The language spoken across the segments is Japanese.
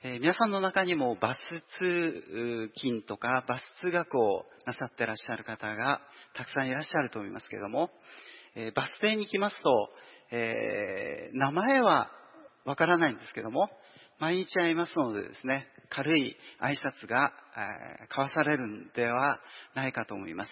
皆さんの中にもバス通勤とかバス通学をなさっていらっしゃる方がたくさんいらっしゃると思いますけれども、バス停に来ますと、名前はわからないんですけども、毎日会いますのでですね、軽い挨拶が交わされるんではないかと思います。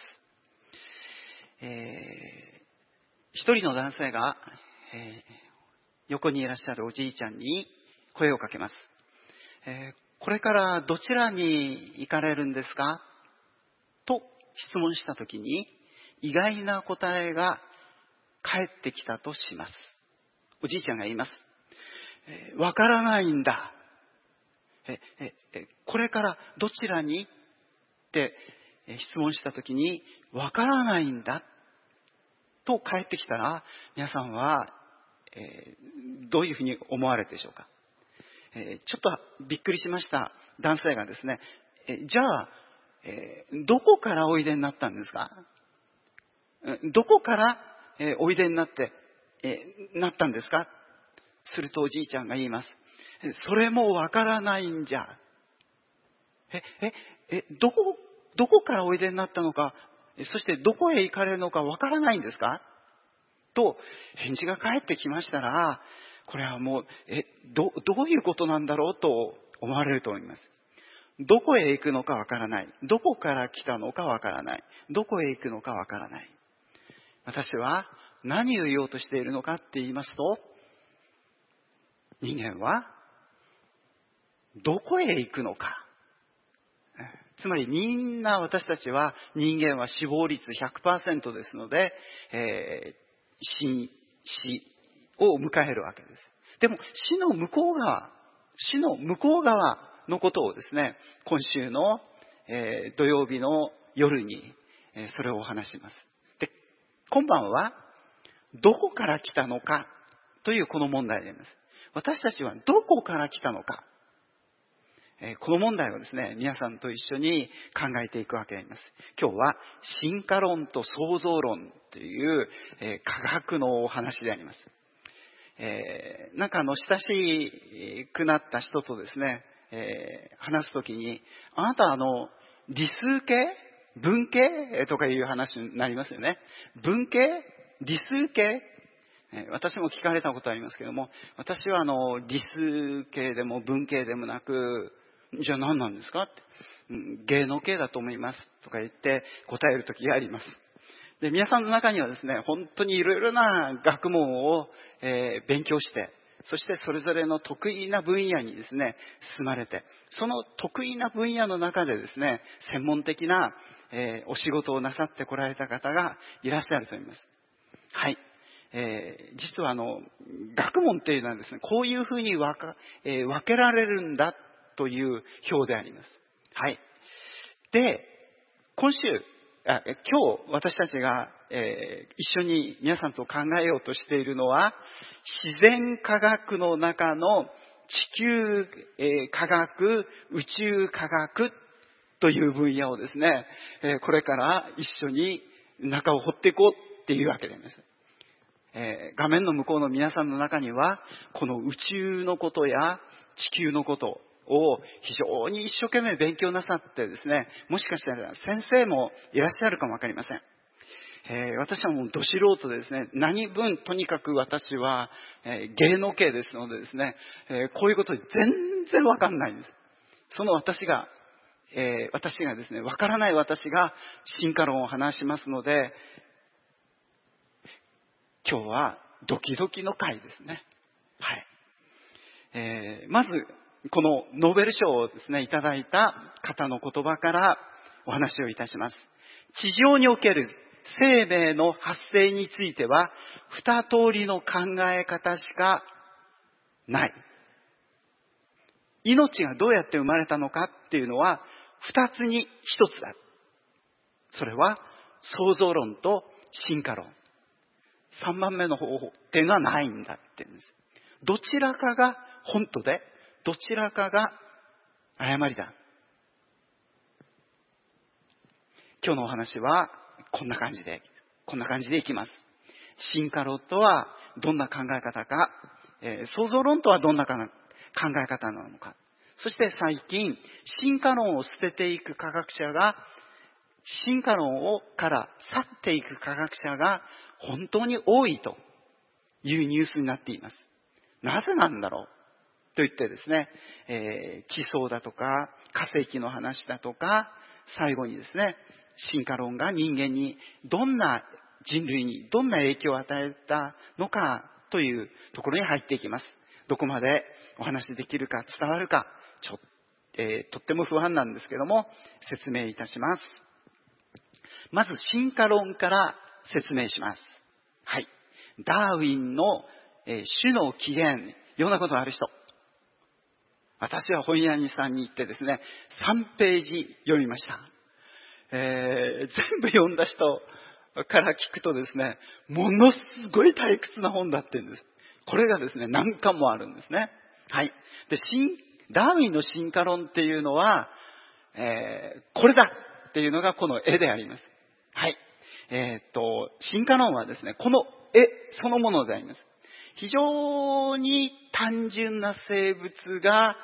一人の男性が、横にいらっしゃるおじいちゃんに声をかけます。これからどちらに行かれるんですかと質問したときに、意外な答えが返ってきたとします。おじいちゃんが言います。わからないんだ。これからどちらにって質問したときに、わからないんだと返ってきたら、皆さんは、どういうふうに思われるでしょうか。ちょっとびっくりしました男性がですね、じゃあ、どこからおいでになったんですか？どこから、おいでになって、なったんですか？するとおじいちゃんが言います。それもわからないんじゃ。どこからおいでになったのか、そしてどこへ行かれるのかわからないんですか？と返事が返ってきましたら、これはもう、どういうことなんだろうと思われると思います。どこへ行くのかわからない。どこから来たのかわからない。どこへ行くのかわからない。私は何を言おうとしているのかって言いますと、人間はどこへ行くのか。つまりみんな私たちは人間は死亡率 100% ですので、死を迎えるわけです。でも死の向こう側のことをですね、今週の、土曜日の夜に、それをお話します。で、今晩はどこから来たのかというこの問題であります。私たちはどこから来たのか。この問題をですね、皆さんと一緒に考えていくわけであります。今日は進化論と創造論という、科学のお話であります。親しくなった人とですね、話すときに、あなた理数系文系とかいう話になりますよね。文系理数系私も聞かれたことありますけども、私は理数系でも文系でもなく、じゃあ何なんですかって、芸能系だと思いますとか言って答えるときがあります。で、皆さんの中にはですね、本当にいろいろな学問を、勉強して、そしてそれぞれの得意な分野にですね、進まれて、その得意な分野の中でですね、専門的な、お仕事をなさってこられた方がいらっしゃると思います。はい。実は学問っていうのはですね、こういうふうに分けられるんだという表であります。はい。で、今日私たちが、一緒に皆さんと考えようとしているのは、自然科学の中の地球、科学、宇宙科学という分野をですね、これから一緒に中を掘っていこうっていうわけです。画面の向こうの皆さんの中には、この宇宙のことや地球のことを非常に一生懸命勉強なさってですね、もしかしたら先生もいらっしゃるかもわかりません。私はもうど素人でですね、何分とにかく私は、芸能系ですのでですね、こういうこと全然わかんないんです。その私がですね、わからない私が進化論を話しますので、今日はドキドキの回ですね。はい。まず、このノーベル賞をですね、いただいた方の言葉からお話をいたします。地上における生命の発生については、二通りの考え方しかない。命がどうやって生まれたのかっていうのは、二つに一つだ。それは、創造論と進化論。3番目の方法っていうのはないんだって言うんです。どちらかが本当で、どちらかが誤りだ。今日のお話はこんな感じでいきます。進化論とはどんな考え方か、創造論とはどんな考え方なのか、 そして最近、進化論を捨てていく科学者が、進化論から去っていく科学者が本当に多いというニュースになっています。なぜなんだろうと言ってですね、地層だとか化石の話だとか、最後にですね、進化論が人間に人類にどんな影響を与えたのかというところに入っていきます。どこまでお話しできるか伝わるか、とっても不安なんですけども、説明いたします。まず進化論から説明します。はい。ダーウィンの、種の起源、読んだことある人。私は本屋さんに行ってですね、3ページ読みました。全部読んだ人から聞くとですね、ものすごい退屈な本だって言うんです。これがですね、何巻もあるんですね。はい。で、ダーウィンの進化論っていうのは、これだっていうのがこの絵であります。はい。進化論はですね、この絵そのものであります。非常に単純な生物が、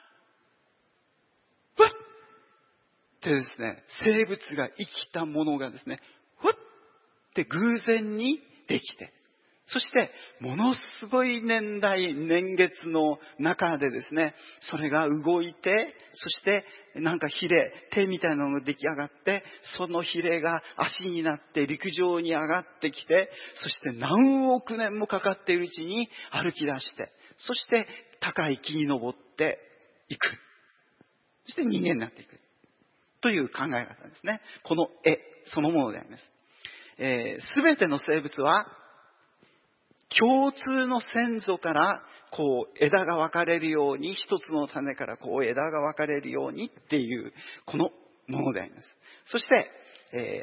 ふわってですね、生物が生きたものがですね、ふわって偶然にできて、そしてものすごい年月の中でですね、それが動いて、そしてなんか手みたいなのが出来上がって、そのヒレが足になって陸上に上がってきて、そして何億年もかかっているうちに歩き出して、そして高い木に登っていく。そして人間になっていく。という考え方ですね。この絵そのものであります。すべての生物は共通の先祖からこう枝が分かれるように、一つの種からこう枝が分かれるようにっていうこのものであります。そして、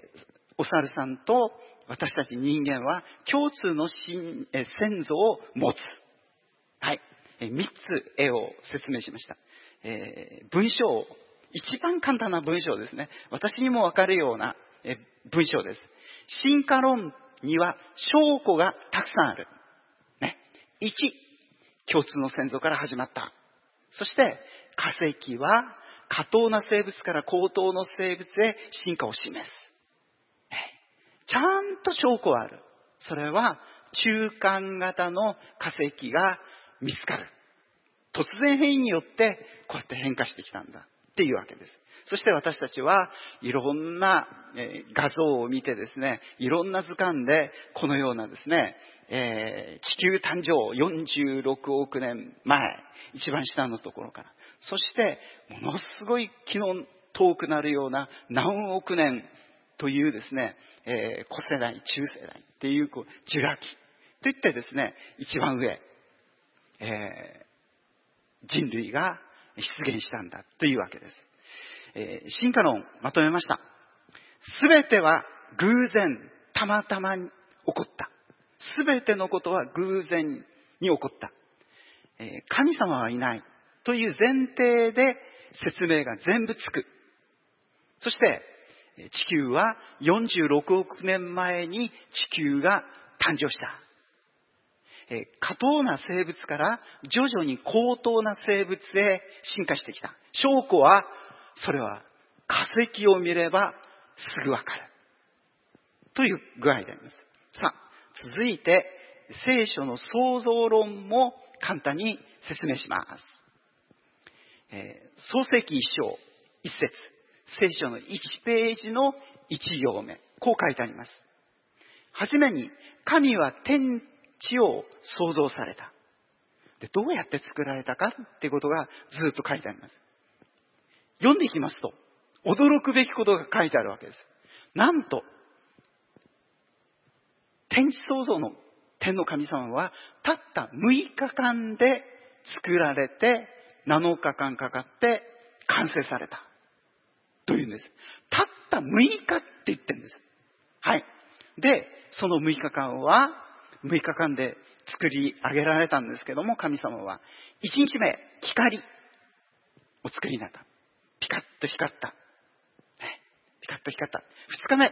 お猿さんと私たち人間は共通の先祖を持つ。はい。3つ絵を説明しました。文章、一番簡単な文章ですね。私にも分かるような文章です。進化論には証拠がたくさんある。1、共通の先祖から始まった。そして化石は下等な生物から高等の生物へ進化を示す。ちゃんと証拠はある。それは中間型の化石が見つかる。突然変異によってこうやって変化してきたんだっていうわけです。そして私たちはいろんな画像を見てですね、いろんな図鑑でこのようなですね、地球誕生46億年前、一番下のところから、そしてものすごい気の遠くなるような何億年というですね、古世代、中世代っていうジュラ紀といってですね、一番上、人類が出現したんだというわけです。進化論まとめました。すべては偶然、たまたまに起こった。すべてのことは偶然に起こった。神様はいないという前提で説明が全部つく。そして地球は46億年前に地球が誕生した。下等な生物から徐々に高等な生物へ進化してきた。証拠は、それは化石を見ればすぐわかる。という具合であります。さあ、続いて聖書の創造論も簡単に説明します。創世記1章1節、聖書の1ページの1行目、こう書いてあります。はじめに神は天地を創造された。で、どうやって作られたかってことがずっと書いてあります。読んでいきますと、驚くべきことが書いてあるわけです。なんと、天地創造の天の神様はたった6日間で作られて7日間かかって完成された。というんです。たった6日って言ってるんです。はい。で、その6日間は、6日間で作り上げられたんですけども、神様は、1日目、光を作りになった。ピカッと光った。ピカッと光った。2日目、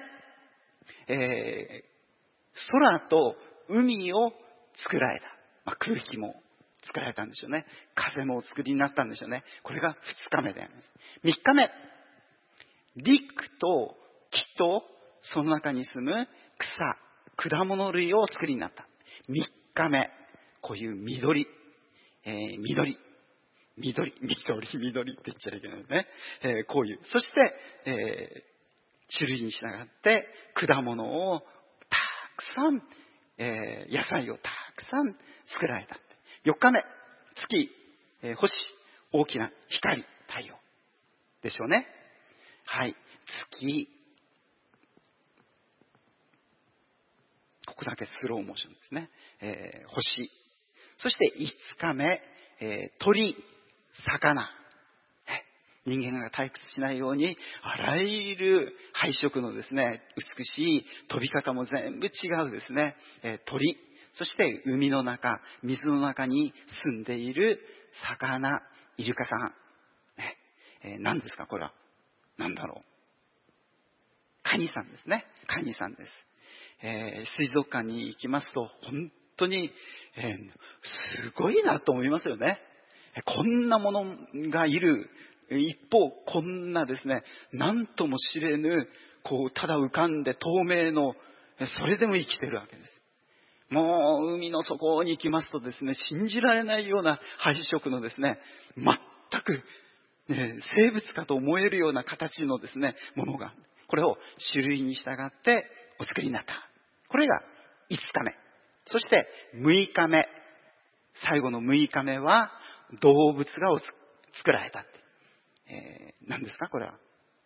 空と海を作られた。空気も作られたんでしょうね。風もお作りになったんでしょうね。これが2日目であります。3日目、陸と木とその中に住む草、果物類をお作りになった。3日目、こういう緑って言っちゃいけないですね。こういう。そして、種類に従って果物をたくさん、野菜をたくさん作られた。4日目、月、星、大きな光、太陽でしょうね。はい、月、ここだけスローモーションですね。星、そして5日目、鳥、魚、人間が退屈しないようにあらゆる配色のですね、美しい飛び方も全部違うですね、鳥、そして海の中、水の中に住んでいる魚、イルカさん、何ですかこれは。何だろう。カニさんですね。カニさんです。水族館に行きますと本当に、すごいなと思いますよね。こんなものがいる一方、こんなですね、何とも知れぬただ浮かんで透明の、それでも生きてるわけです。もう海の底に行きますとですね、信じられないような配色のですね、全く、生物かと思えるような形のですね、ものが、これを種類に従ってお作りになった。これが5日目。そして6日目。最後の6日目は動物が作られたって。何ですかこれは。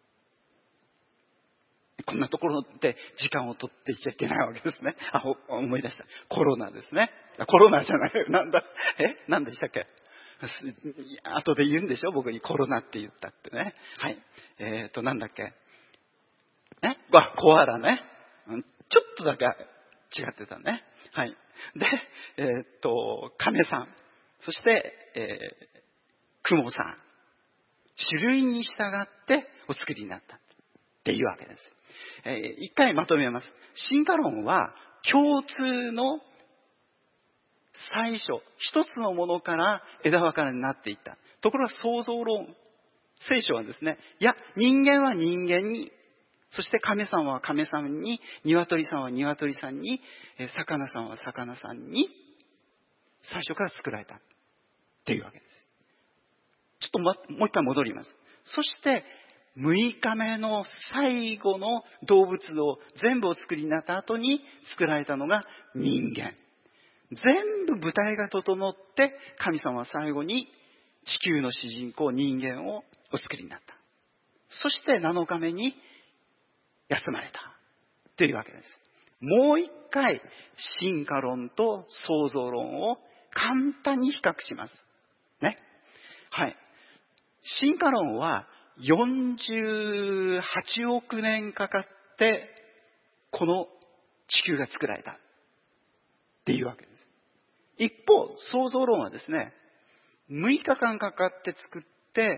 こんなところで時間を取っていっちゃいけないわけですね。思い出した。コロナですね。コロナじゃない。何でしたっけ。後で言うんでしょ僕にコロナって言ったってね。はい。なんだっけ。コアラね。ちょっとだけ違ってたね。はい。で、亀さん。そして、雲さん。種類に従ってお作りになったっていうわけです。一回まとめます。進化論は共通の最初、一つのものから枝分かれになっていった。ところが創造論、聖書はですね、いや、人間は人間に、そして亀さんは亀さんに、鶏さんは鶏さんに、魚さんは魚さんに、最初から作られたっていうわけです。ちょっともう一回戻ります。そして、6日目の最後の動物を全部お作りになった後に作られたのが人間。全部舞台が整って神様は最後に地球の主人公人間をお作りになった。そして7日目に休まれたというわけです。もう一回進化論と創造論を簡単に比較します。ね。はい。進化論は48億年かかってこの地球が作られたっていうわけです。一方、創造論はですね、6日間かかって作って、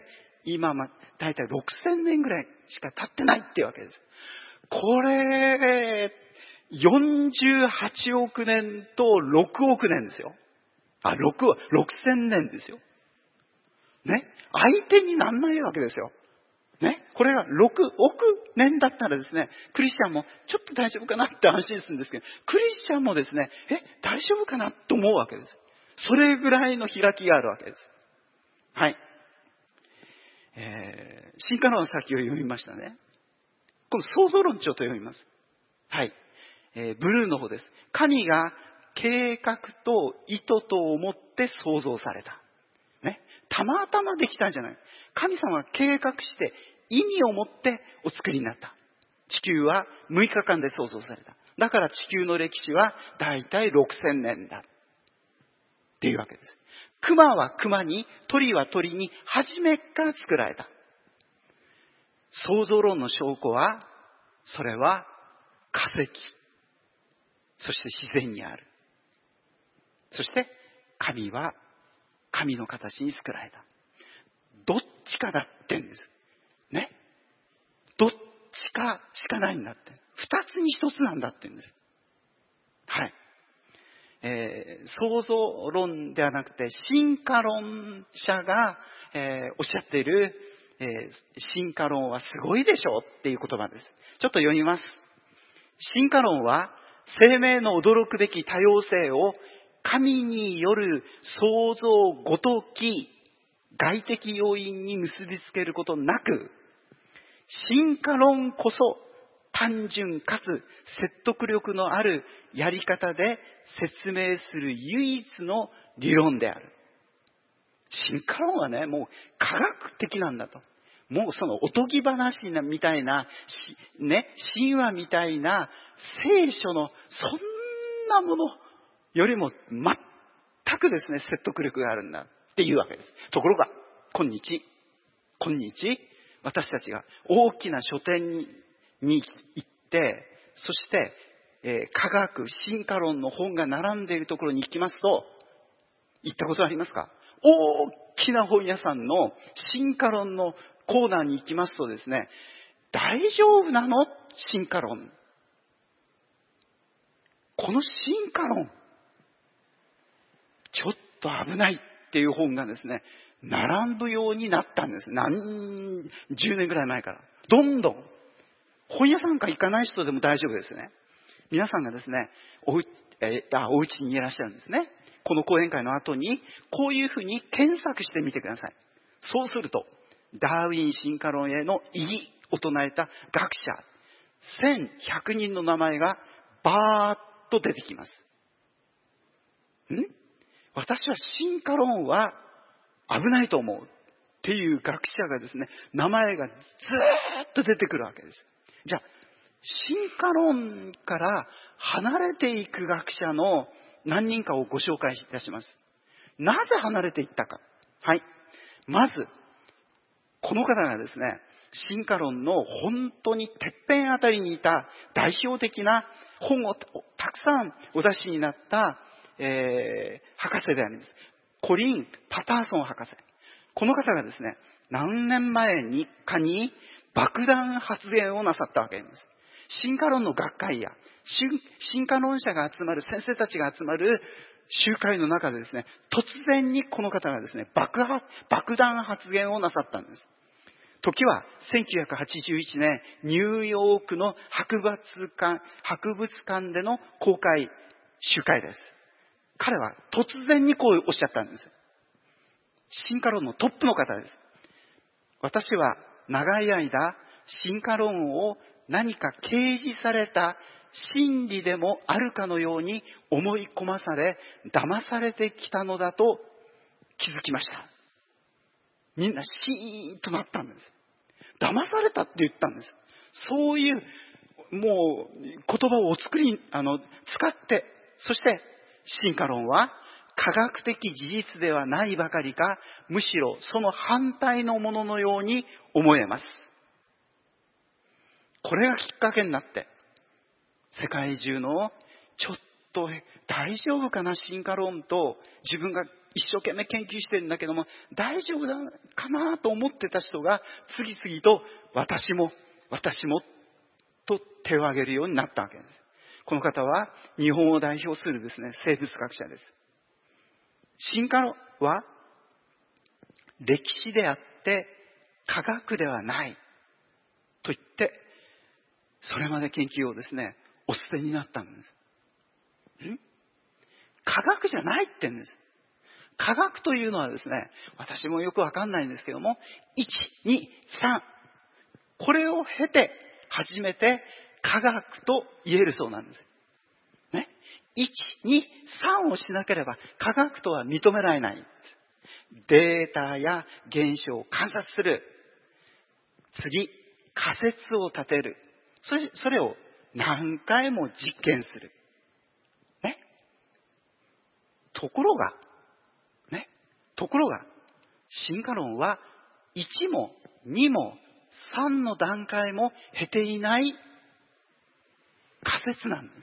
今だいたい6000年ぐらいしか経ってないっていうわけです。これ、48億年と6億年ですよ。6000年ですよ。ね。相手になんないわけですよ。ね。これが6億年だったらですね、クリスチャンもちょっと大丈夫かなって安心するんですけど、クリスチャンもですね、大丈夫かなと思うわけです。それぐらいの開きがあるわけです。はい。進化論の先を読みましたね。今度創造論ちょっと読みます。はい。ブルーの方です。神が計画と意図とをもって創造された。ね。たまたまできたんじゃない。神様は計画して意味を持ってお作りになった。地球は6日間で創造された。だから地球の歴史はだいたい6000年だ。っていうわけです。熊は熊に、鳥は鳥に、初めから作られた。創造論の証拠は、それは化石、そして自然にある。そして神は神の形に作られた。どっちかだってんです。ね。どっちかしかないんだって。二つに一つなんだってんです。はい。 創造論ではなくて進化論者が、おっしゃっている、進化論はすごいでしょっていう言葉です。ちょっと読みます。進化論は生命の驚くべき多様性を神による創造ごとき外的要因に結びつけることなく、進化論こそ単純かつ説得力のあるやり方で説明する唯一の理論である。進化論はね、もう科学的なんだと。もうそのおとぎ話みたいな、神話みたいな聖書のそんなものよりも全くですね、説得力があるんだっていうわけです。ところが、今日、私たちが大きな書店に行って、そして、科学、進化論の本が並んでいるところに行きますと、行ったことありますか？大きな本屋さんの進化論のコーナーに行きますとですね、大丈夫なの？進化論。この進化論、ちょっと危ないっていう本がですね、並ぶようになったんです。10年ぐらい前から。どんどん。本屋さんから行かない人でも大丈夫ですね。皆さんがですね、お家にいらっしゃるんですね。この講演会の後に、こういうふうに検索してみてください。そうすると、ダーウィン進化論への異議を唱えた学者、1100人の名前がバーッと出てきます。私は進化論は危ないと思うっていう学者がですね、名前がずーっと出てくるわけです。じゃあ、進化論から離れていく学者の何人かをご紹介いたします。なぜ離れていったか。はい。まず、この方がですね、進化論の本当にてっぺんあたりにいた代表的な本をたくさんお出しになった、博士であります。コリン・パターソン博士。この方がですね、何年前に爆弾発言をなさったわけです。進化論の学会や進化論者が集まる、先生たちが集まる集会の中でですね、突然にこの方がですね、爆弾発言をなさったんです。時は1981年、ニューヨークの博物館での公開集会です。彼は突然にこうおっしゃったんです。進化論のトップの方です。私は長い間、進化論を何か掲示された真理でもあるかのように思い込まされ、騙されてきたのだと気づきました。みんなシーンとなったんです。騙されたって言ったんです。そういう、もう言葉を使って、そして進化論は科学的事実ではないばかりか、むしろその反対のもののように思えます。これがきっかけになって、世界中のちょっと大丈夫かな進化論と自分が一生懸命研究してるんだけども大丈夫だかなと思ってた人が次々と私もと手を挙げるようになったわけです。この方は日本を代表するですね、生物学者です。進化論は歴史であって科学ではないと言ってそれまで研究をですね、お捨てになったんです。科学じゃないって言うんです。科学というのはですね、私もよくわかんないんですけども、1、2、3。これを経て、初めて科学と言えるそうなんです。ね。1、2、3をしなければ科学とは認められない。データや現象を観察する。次、仮説を立てる。それを何回も実験する。ね。ところが、進化論は1も2も3の段階も経ていない仮説なんです。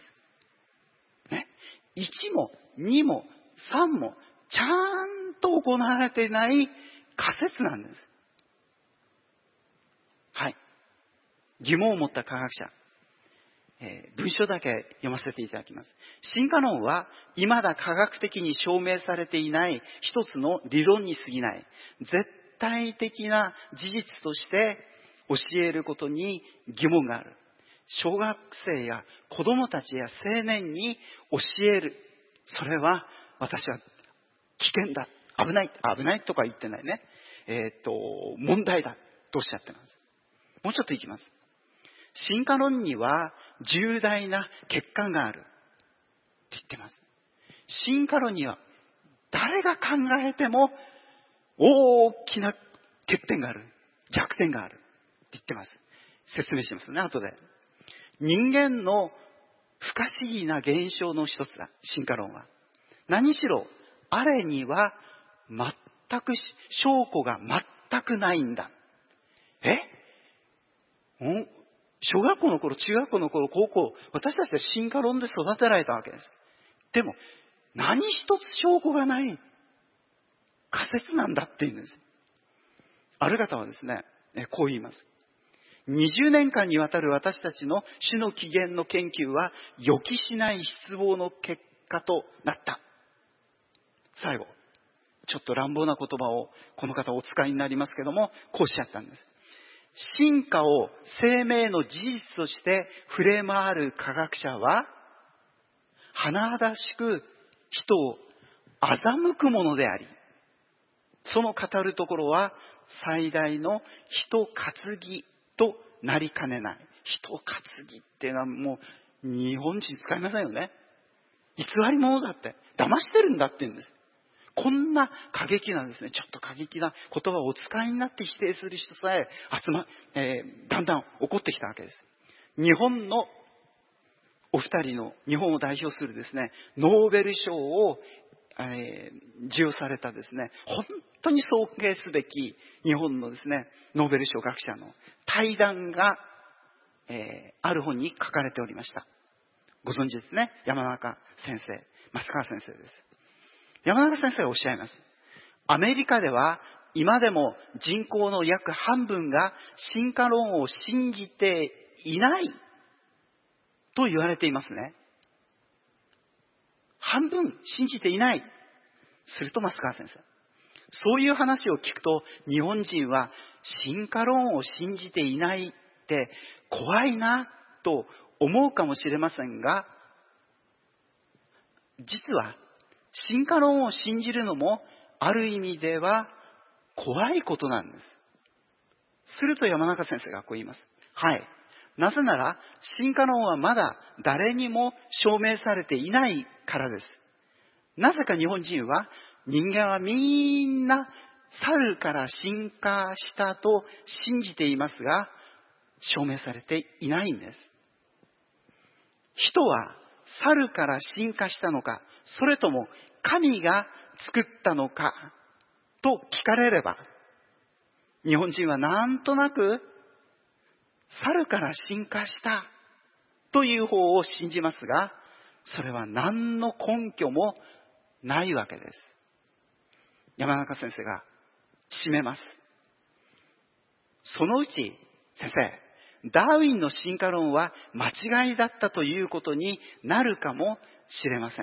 ね。1も2も3もちゃんと行われていない仮説なんです。はい。疑問を持った科学者。 文章だけ読ませていただきます。進化論は未だ科学的に証明されていない一つの理論に過ぎない。絶対的な事実として教えることに疑問がある。小学生や子供たちや青年に教える。それは私は危険だ。危ないとか言ってないね。問題だとおっしゃってます。もうちょっといきます。進化論には重大な欠陥があるって言ってます。進化論には誰が考えても大きな欠点がある。弱点があるって言ってます。説明しますね、後で。人間の不可思議な現象の一つだ、進化論は。何しろ、あれには全く証拠が全くないんだ。小学校の頃、中学校の頃、高校、私たちは進化論で育てられたわけです。でも、何一つ証拠がない仮説なんだって言うんです。ある方はですね、こう言います。20年間にわたる私たちの種の起源の研究は予期しない失望の結果となった。最後、ちょっと乱暴な言葉をこの方お使いになりますけども、こうおっしゃったんです。進化を生命の事実として触れ回る科学者は、甚だしく人を欺くものであり、その語るところは最大の人担ぎとなりかねない。人担ぎっていうのはもう日本人使いませんよね。偽り者だって、騙してるんだって言うんです。こんな過激なですね、ちょっと過激な言葉をお使いになって否定する人さえだんだん起こってきたわけです。日本のお二人の日本を代表するですね、ノーベル賞を授与されたですね、本当に尊敬すべき日本のですね、ノーベル賞学者の対談が、ある本に書かれておりました。ご存知ですね、山中先生、増川先生です。山中先生はおっしゃいます。アメリカでは今でも人口の約半分が進化論を信じていないと言われていますね。半分信じていない。すると増川先生、そういう話を聞くと日本人は進化論を信じていないって怖いなと思うかもしれませんが、実は進化論を信じるのもある意味では怖いことなんです。すると山中先生がこう言います。はい。なぜなら進化論はまだ誰にも証明されていないからです。なぜか日本人は人間はみんな猿から進化したと信じていますが、証明されていないんです。人は猿から進化したのか、それとも神が作ったのかと聞かれれば、日本人はなんとなく猿から進化したという方を信じますが、それは何の根拠もないわけです。山中先生が締めます。そのうち、先生、ダーウィンの進化論は間違いだったということになるかもしれません。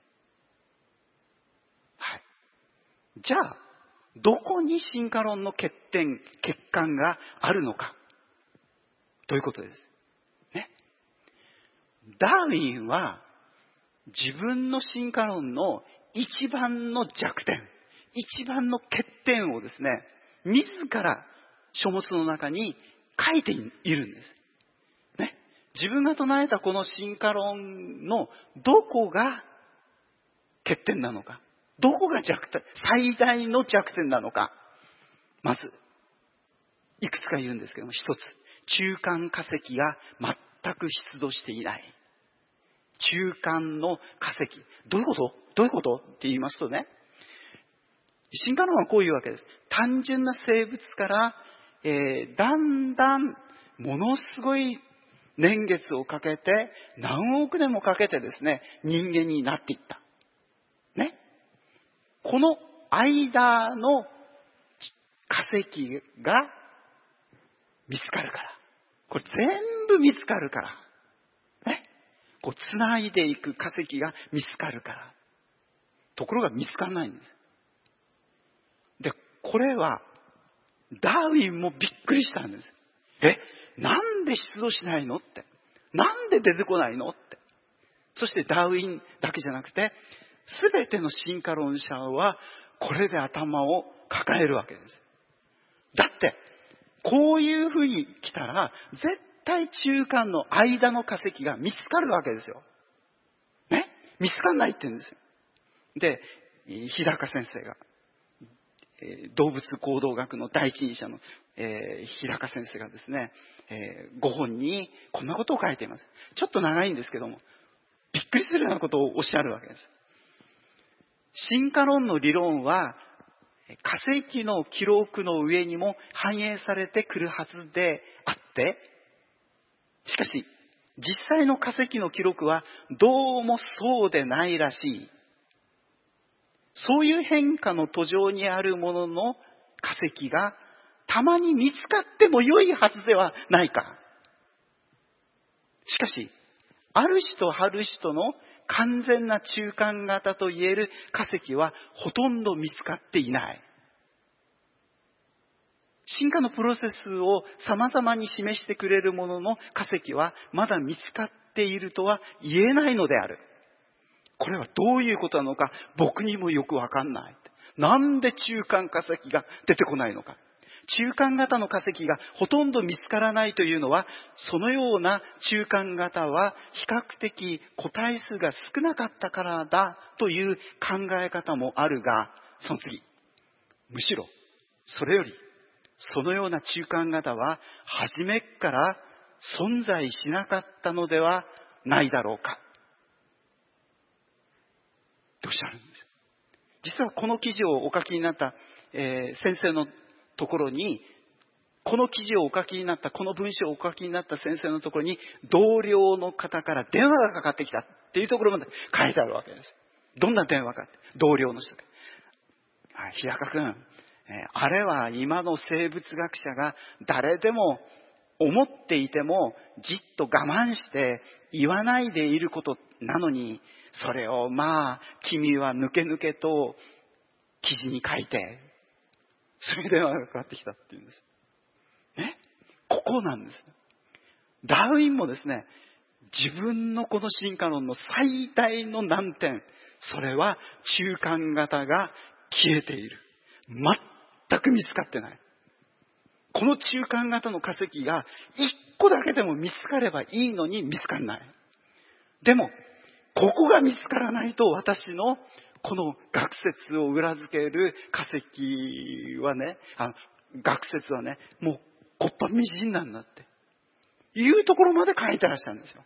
はい。じゃあ、どこに進化論の欠陥があるのかということです。ね。ダーウィンは自分の進化論の一番の弱点、一番の欠点をですね、自ら書物の中に書いているんです。ね。自分が唱えたこの進化論のどこが欠点なのか、どこが弱点、最大の弱点なのか、まずいくつか言うんですけども、一つ、中間化石が全く出土していない。中間の化石、どういうことって言いますとね、進化論はこういうわけです。単純な生物から、だんだんものすごい年月をかけて、何億年もかけてですね、人間になっていった。ね。この間の化石が見つかるから。これ全部見つかるから。ね。 こう繋いでいく化石が見つかるから。ところが見つからないんです。で、これはダーウィンもびっくりしたんです。なんで出土しないのって。なんで出てこないのって。そしてダーウィンだけじゃなくて、すべての進化論者はこれで頭を抱えるわけです。だって、こういうふうに来たら、絶対中間の間の化石が見つかるわけですよ。ね？見つかんないって言うんですよ。で、日高先生が、動物行動学の第一人者の、日高先生がですね、ご本にこんなことを書いています。ちょっと長いんですけども、びっくりするようなことをおっしゃるわけです。進化論の理論は、化石の記録の上にも反映されてくるはずであって、しかし、実際の化石の記録はどうもそうでないらしい。そういう変化の途上にあるものの化石がたまに見つかっても良いはずではないか。しかし、ある種とある種との完全な中間型といえる化石はほとんど見つかっていない。進化のプロセスを様々に示してくれるものの化石はまだ見つかっているとは言えないのである。これはどういうことなのか僕にもよくわかんない。なんで中間化石が出てこないのか。中間型の化石がほとんど見つからないというのは、そのような中間型は比較的個体数が少なかったからだという考え方もあるが、その次。むしろ、それより、そのような中間型は初めから存在しなかったのではないだろうか。とおっしゃるんです。実はこの記事をお書きになった、先生のところに、この記事をお書きになった、この文章をお書きになった先生のところに、同僚の方から電話がかかってきたっていうところまで書いてあるわけです。どんな電話かって、同僚の人が。日高君、あれは今の生物学者が誰でも思っていてもじっと我慢して言わないでいることなのに、それを君は抜け抜けと記事に書いて、それで電話がかかってきたっていうんです。ここなんです。ダーウィンもですね、自分のこの進化論の最大の難点、それは中間型が消えている。全く見つかってない。この中間型の化石が一個だけでも見つかればいいのに見つからない。でも、ここが見つからないと私のこの学説を裏付ける化石はね、学説はね、もうこっぱみじんなんだっていうところまで書いてらっしゃるんですよ。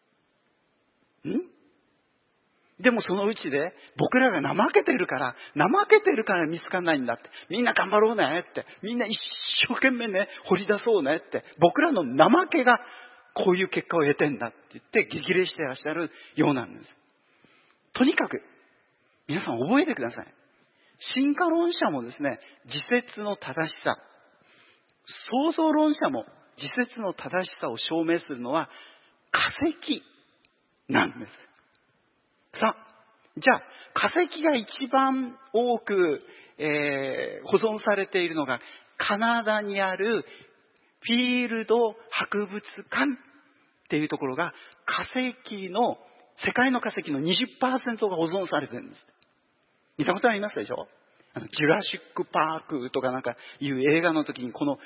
でもそのうちで僕らが怠けてるから見つかんないんだって。みんな頑張ろうねって。みんな一生懸命ね、掘り出そうねって。僕らの怠けがこういう結果を得てんだって言って激励してらっしゃるようなんです。とにかく、皆さん覚えてください。進化論者もですね、自説の正しさ、創造論者も自説の正しさを証明するのは化石なんです。さあ、じゃあ化石が一番多く、保存されているのがカナダにあるフィールド博物館っていうところが世界の化石の 20% が保存されてるんです。見たことありますでしょ？ジュラシックパークとかなんかいう映画の時にこの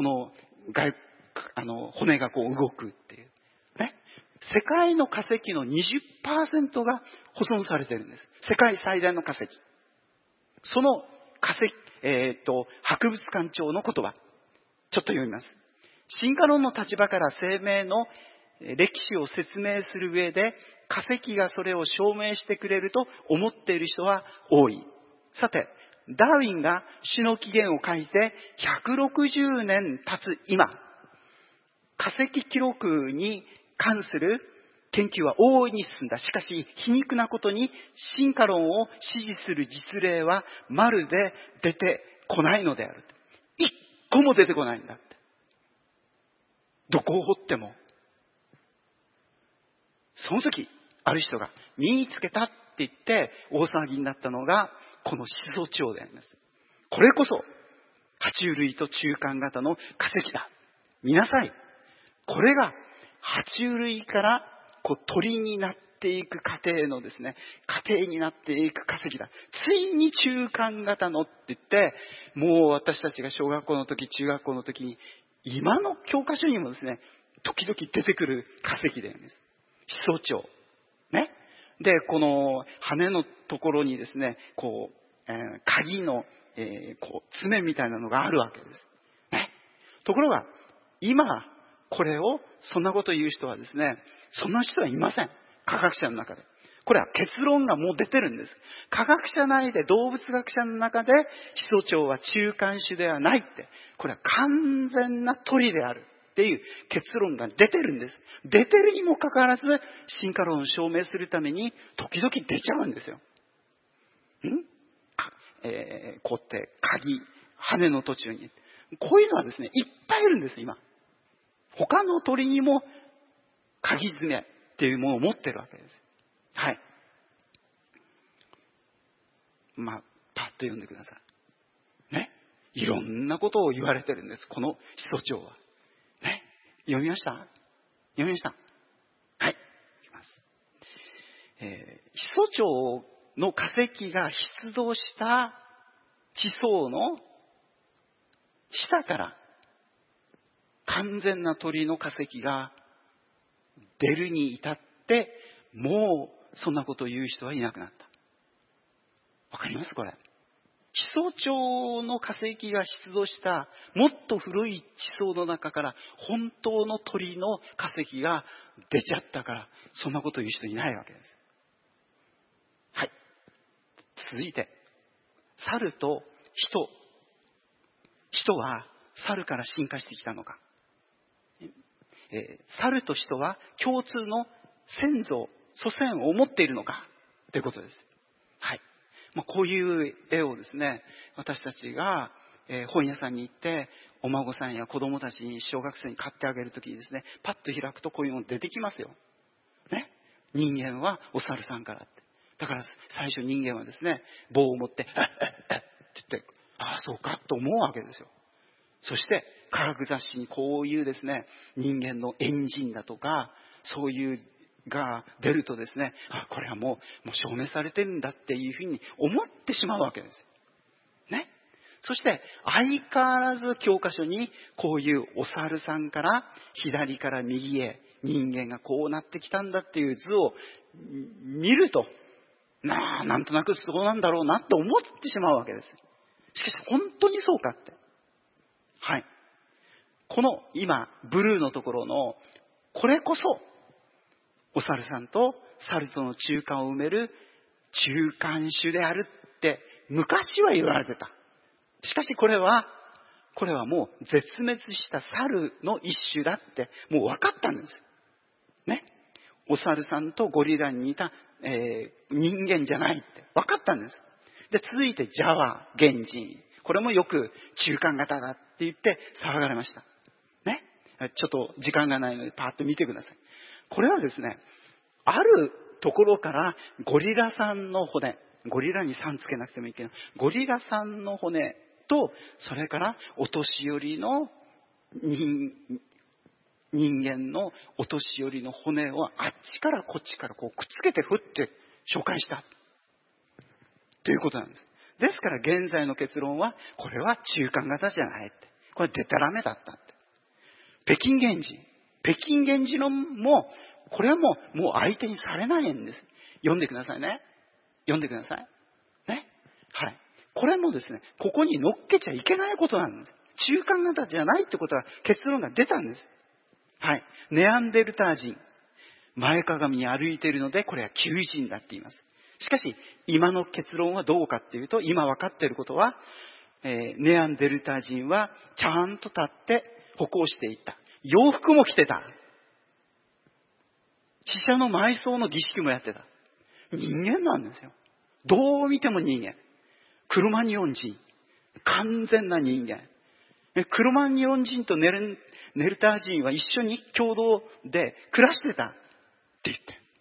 骨がこう動くっていう。ね。世界の化石の 20% が保存されているんです。世界最大の化石。その化石、博物館長の言葉。ちょっと読みます。進化論の立場から生命の歴史を説明する上で化石がそれを証明してくれると思っている人は多い。さて、ダーウィンが種の起源を書いて160年経つ今、化石記録に関する研究は大いに進んだ。しかし、皮肉なことに進化論を支持する実例はまるで出てこないのである。一個も出てこないんだって。どこを掘っても。 その時、ある人が見つけたって言って大騒ぎになったのが、この始祖鳥であります。これこそ、爬虫類と中間型の化石だ。見なさい。これが、爬虫類から鳥になっていく過程のですね、過程になっていく化石だ。ついに中間型のって言って、もう私たちが小学校の時、中学校の時に、今の教科書にもですね、時々出てくる化石であります。始祖鳥。ね。で、この羽のところにですね、鍵の、爪みたいなのがあるわけです。ね。ところが、今、これを、そんなこと言う人はですね、そんな人はいません。科学者の中で。これは結論がもう出てるんです。科学者内で、動物学者の中で、始祖鳥は中間種ではないって。これは完全な鳥であるっていう結論が出てるんです。出てるにもかかわらず、進化論を証明するために、時々出ちゃうんですよ。こうって鍵、羽の途中に。こういうのはですね、いっぱいいるんです、今。他の鳥にも鍵爪っていうものを持ってるわけです。はい。パッと読んでください。ね。いろんなことを言われてるんです、この始祖鳥は。ね。読みました？読みました？はい。いきます。始祖鳥の化石が出土した地層の下から完全な鳥の化石が出るに至って、もうそんなことを言う人はいなくなった。わかりますこれ。始祖鳥の化石が出土したもっと古い地層の中から本当の鳥の化石が出ちゃったから、そんなことを言う人いないわけです。はい。続いて、猿と人。人は猿から進化してきたのか。猿と人は共通の先祖、祖先を持っているのかということです。はい。こういう絵をですね、私たちが、本屋さんに行って、お孫さんや子供たちに、小学生に買ってあげるときにですね、パッと開くとこういうの出てきますよ。ね。人間はお猿さんからって。だから最初人間はですね、棒を持って、って言って、ああ、そうかと思うわけですよ。そして科学雑誌にこういうですね、人間のエンジンだとか、そういうが出るとですね、これはもう証明されてるんだっていうふうに思ってしまうわけです。ね。そして相変わらず教科書にこういうお猿さんから左から右へ人間がこうなってきたんだっていう図を見ると、なんとなくそうなんだろうなと思ってしまうわけです。しかし本当にそうかって。はい。この今、ブルーのところの、これこそ、お猿さんと猿との中間を埋める中間種であるって昔は言われてた。しかしこれはもう絶滅した猿の一種だってもう分かったんです。ね。お猿さんとゴリラに似た、人間じゃないって分かったんです。で、続いてジャワ、原人。これもよく中間型だって言って騒がれました。ね。ちょっと時間がないのでパーッと見てください。これはですね、あるところからゴリラさんの骨、ゴリラにさんつけなくてもいいけど、ゴリラさんの骨と、それからお年寄りの人間のお年寄りの骨をあっちからこっちからこうくっつけてふって紹介したということなんです。ですから現在の結論は、これは中間型じゃないって。これデタラメだったって。北京原人のも、これはもう相手にされないんです。読んでくださいね。読んでください。ね。はい。これもですね、ここに乗っけちゃいけないことなんです。中間型じゃないってことは結論が出たんです。はい。ネアンデルター人。前かがみに歩いているので、これは旧人だって言います。しかし、今の結論はどうかっていうと、今分かっていることは、ネアンデルター人はちゃんと立って歩行していった。洋服も着てた。死者の埋葬の儀式もやってた。人間なんですよ。どう見ても人間。クロマニオン人。完全な人間。クロマニオン人とネルター人は一緒に共同で暮らしてたって言って。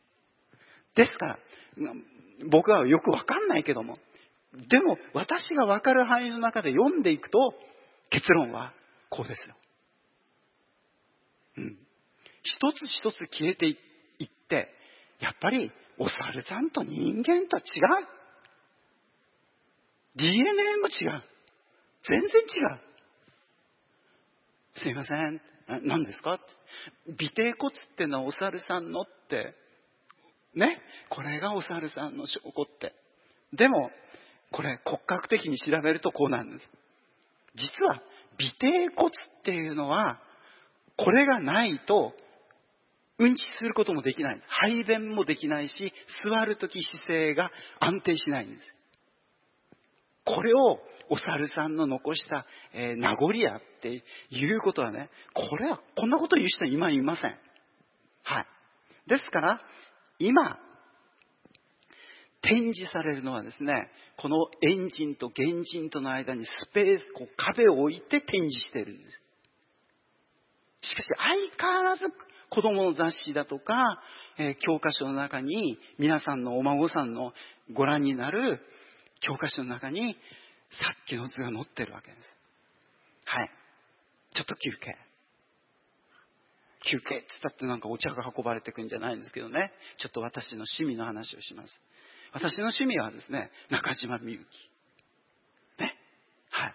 ですから、僕はよくわかんないけども、でも私がわかる範囲の中で読んでいくと、結論はこうですよ。一つ一つ消えていって、やっぱりお猿さんと人間とは違う。DNA も違う。全然違う。すいません。何ですか？尾てい骨ってのはお猿さんのって。ね。これがお猿さんの証拠って。でも、これ骨格的に調べるとこうなんです。実は、尾てい骨っていうのは、これがないと、うんちすることもできないんです。排便もできないし、座るとき姿勢が安定しないんです。これをお猿さんの残した、名残やっていうことはね、こんなこと言う人は今いません。はい。ですから、今、展示されるのはですね、この猿人と原人との間にスペース、壁を置いて展示しているんです。しかし相変わらず子供の雑誌だとか、教科書の中に皆さんのお孫さんのご覧になる教科書の中にさっきの図が載ってるわけです。はい。ちょっと休憩って言ったってなんかお茶が運ばれてくんじゃないんですけどね。ちょっと私の趣味の話をします。私の趣味はですね、中島みゆき。ね。はい。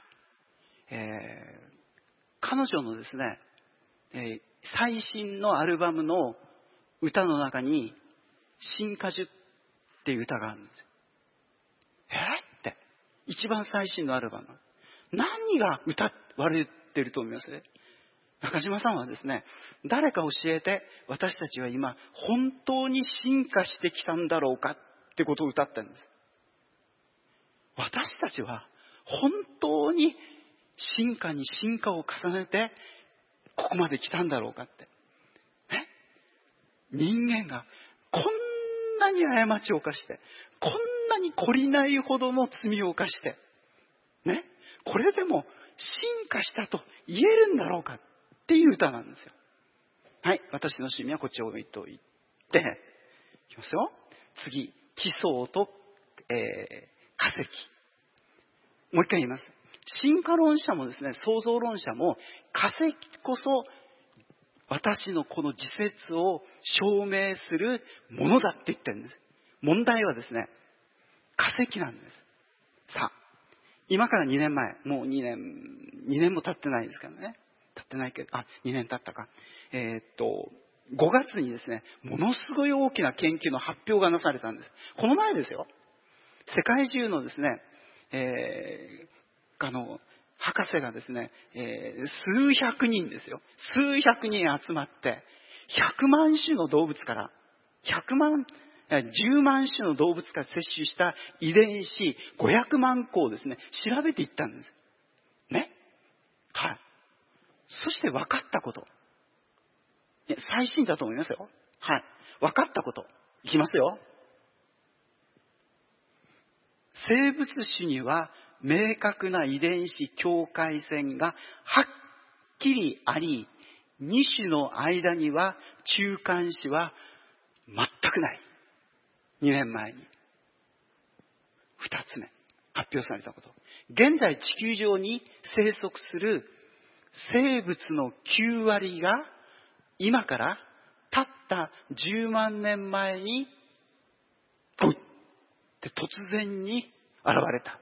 彼女のですね、最新のアルバムの歌の中に、新歌樹っていう歌があるんですよ。って。一番最新のアルバム。何が歌われてると思います？中島さんはですね、誰か教えて、私たちは今、本当に進化してきたんだろうかってことを歌ってるんです。私たちは、本当に進化に進化を重ねて、ここまで来たんだろうかって。人間がこんなに過ちを犯して、こんなに懲りないほどの罪を犯して、ね、これでも進化したと言えるんだろうかっていう歌なんですよ。はい、私の趣味はこっちを置いといて、いきますよ。次、地層と、化石。もう一回言います。進化論者もですね、創造論者も化石こそ私のこの自説を証明するものだって言ってるんです。問題はですね、化石なんです。さあ、今から2年前、もう2年も経ってないですからね。経ってないけど、2年経ったか。5月にですね、ものすごい大きな研究の発表がなされたんです。この前ですよ。世界中のですね、博士がですね、数百人ですよ。数百人集まって、100万種の動物から、10万種の動物から摂取した遺伝子500万個をですね、調べていったんです。ね。はい。そして分かったこと。最新だと思いますよ。はい。分かったこと。いきますよ。生物種には明確な遺伝子境界線がはっきりあり、2種の間には中間子は全くない。2年前に。2つ目。発表されたこと。現在地球上に生息する生物の9割が今からたった10万年前にグッって突然に現れた。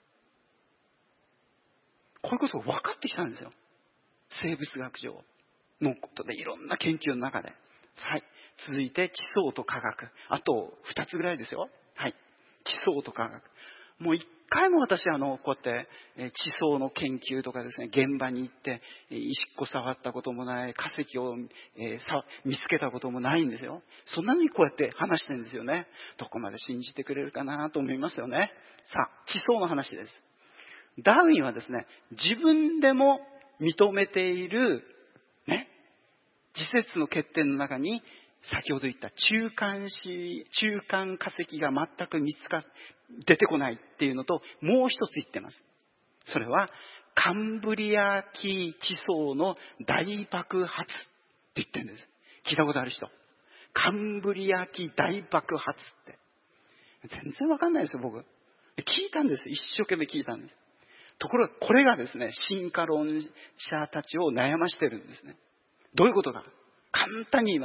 こういうことが分かってきたんですよ。生物学上のことでいろんな研究の中で。はい。続いて地層と科学。あと2つぐらいですよ。はい。地層と科学。もう一回も私こうやって地層の研究とかですね、現場に行って石っこ触ったこともない、化石を見つけたこともないんですよ。そんなにこうやって話してるんですよね。どこまで信じてくれるかなと思いますよね。さあ、地層の話です。ダーウィンはですね、自分でも認めているね、自説の欠点の中に先ほど言った中間化石が全く出てこないっていうのと、もう一つ言ってます。それはカンブリア紀地層の大爆発って言ってるんです。聞いたことある人。 カンブリア紀大爆発って。全然わかんないですよ、僕。聞いたんです。一生懸命聞いたんです。ところが、これがですね、進化論者たちを悩ましてるんですね。どういうことか。簡単に言います。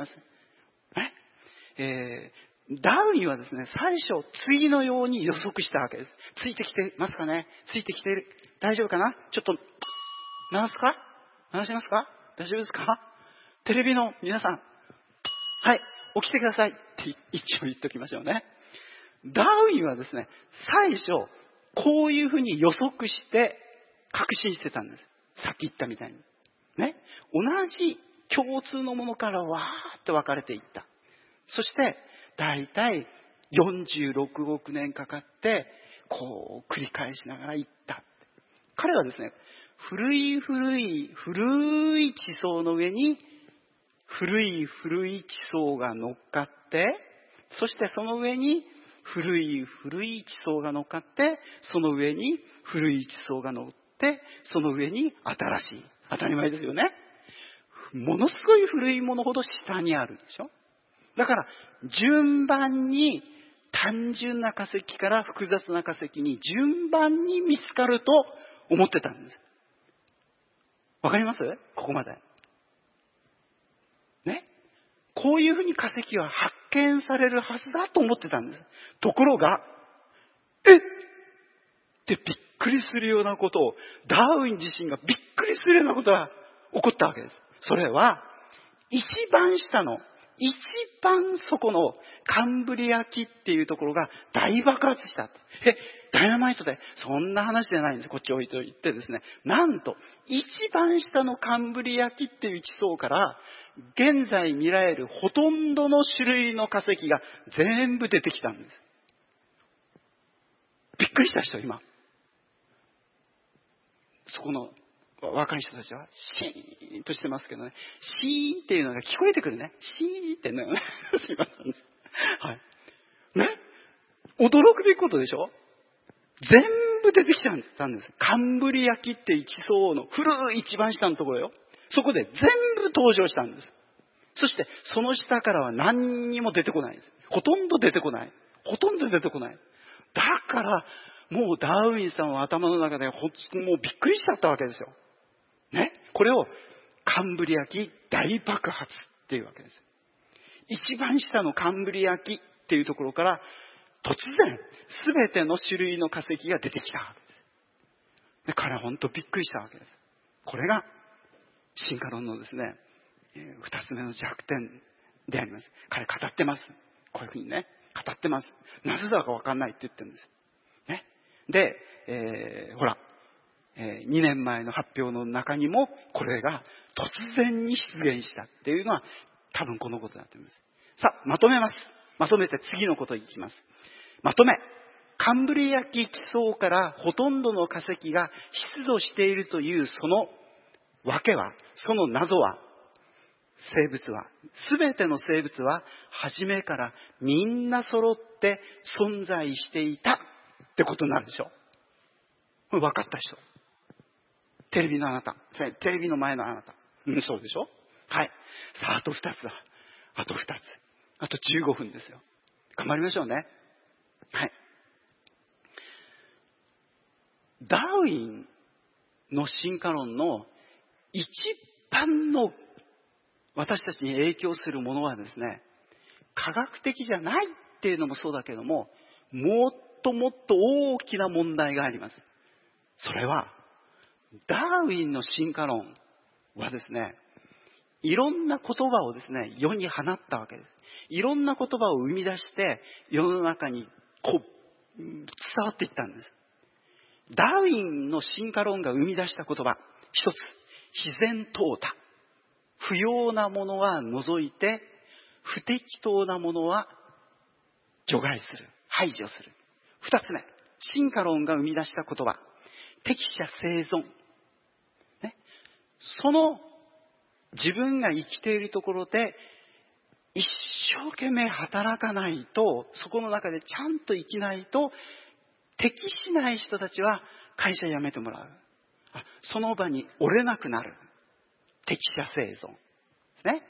ダーウィンはですね、最初、次のように予測したわけです。ついてきてますかね？ついてきている。大丈夫かな？ちょっと、鳴らしますか？大丈夫ですか？テレビの皆さん。はい、起きてくださいって一応言っときましょうね。ダーウィンはですね、最初、こういうふうに予測して確信してたんです。さっき言ったみたいに。ね。同じ共通のものからわーって分かれていった。そして、だいたい46億年かかって、こう繰り返しながらいった。彼はですね、古い地層の上に古い地層が乗っかって、そしてその上に古い地層が乗っかって、その上に古い地層が乗って、その上に新しい。当たり前ですよね。ものすごい古いものほど下にあるでしょ。だから順番に単純な化石から複雑な化石に順番に見つかると思ってたんです。わかります？ここまで。ね。こういうふうに化石は発見されるはずだと思ってたんです。ところが、ってびっくりするようなことを、ダーウィン自身がびっくりするようなことが起こったわけです。それは、一番下の、一番底のカンブリア紀っていうところが大爆発した。ダイナマイトで、そんな話じゃないんです。こっち置いといてですね。なんと、一番下のカンブリア紀っていう地層から、現在見られるほとんどの種類の化石が全部出てきたんです。びっくりした人、今。そこの若い人たちはシーンとしてますけどね。シーンっていうのが聞こえてくるね。シーンってのよね。すいませんね。はい。ね。驚くべきことでしょ？全部出てきちゃったんです。カンブリア紀って一層の古い一番下のところよ。そこで全部登場したんです。そしてその下からは何にも出てこないんです。ほとんど出てこない。だからもうダーウィンさんは頭の中でもうびっくりしちゃったわけですよ。ね。これをカンブリア紀大爆発っていうわけです。一番下のカンブリア紀っていうところから突然全ての種類の化石が出てきたわけです。で、彼は本当びっくりしたわけです。これが進化論のですね、二つ目の弱点であります。彼語ってます。こういうふうにね、語ってます。なぜだかわかんないって言ってるんです。ね。で、ほら、2年前の発表の中にもこれが突然に出現したっていうのは多分このことだと思います。さあ、まとめます。まとめて次のことに行きます。まとめ。カンブリア紀地層からほとんどの化石が出土しているというその訳は、その謎は、すべての生物は初めからみんな揃って存在していたってことになるでしょ。分かった人。テレビのあなた。テレビの前のあなた。そうでしょ。はい。さあ、あと2つだ。あと15分ですよ。頑張りましょうね。はい。ダーウィンの進化論の一番の私たちに影響するものはですね、科学的じゃないっていうのもそうだけども、もっともっと大きな問題があります。それは、ダーウィンの進化論はですね、いろんな言葉をですね、世に放ったわけです。いろんな言葉を生み出して、世の中に伝わっていったんです。ダーウィンの進化論が生み出した言葉、一つ、自然淘汰。不要なものは除いて、不適当なものは除外する。排除する。二つ目、進化論が生み出した言葉、適者生存。ね、その自分が生きているところで一生懸命働かないと、そこの中でちゃんと生きないと、適しない人たちは会社辞めてもらう。その場に折れなくなる。適者生存ですね。